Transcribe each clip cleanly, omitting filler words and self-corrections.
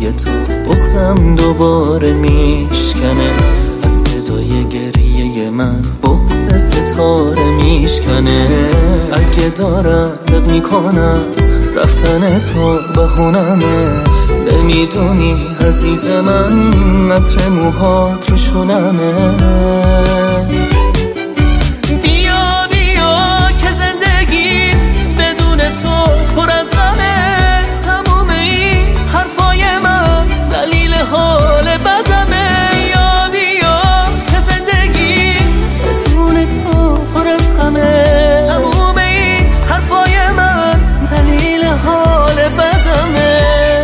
تو بغضم دوباره میشکنه، از صدای گریه من بغض ستاره میشکنه. اگه دارم میکنم رفتن تو بهونمه، نمیدونی عزیز من عطر موهات رو شونمه. بیا بیا که زندگی بدون تو پر از غمه، تموم این حرفای من دلیل حال بدمه. یا بیا که زندگی بدون تو پر از غمه، تموم این حرفای من دلیل حال بدمه.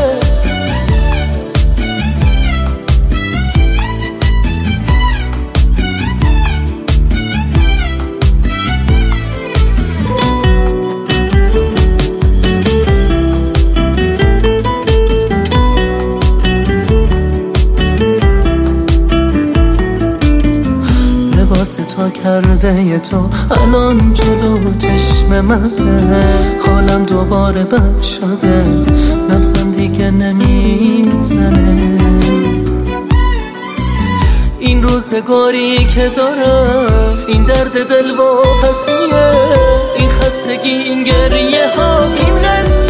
لباس تا کرده تو الان جلو چشم منه، حالم دوباره بد شده، نبضم دیگه نمیزنه. این روزگاری که دارم، این درد دل واپسیه، این خستگی، این گریه ها، این قصه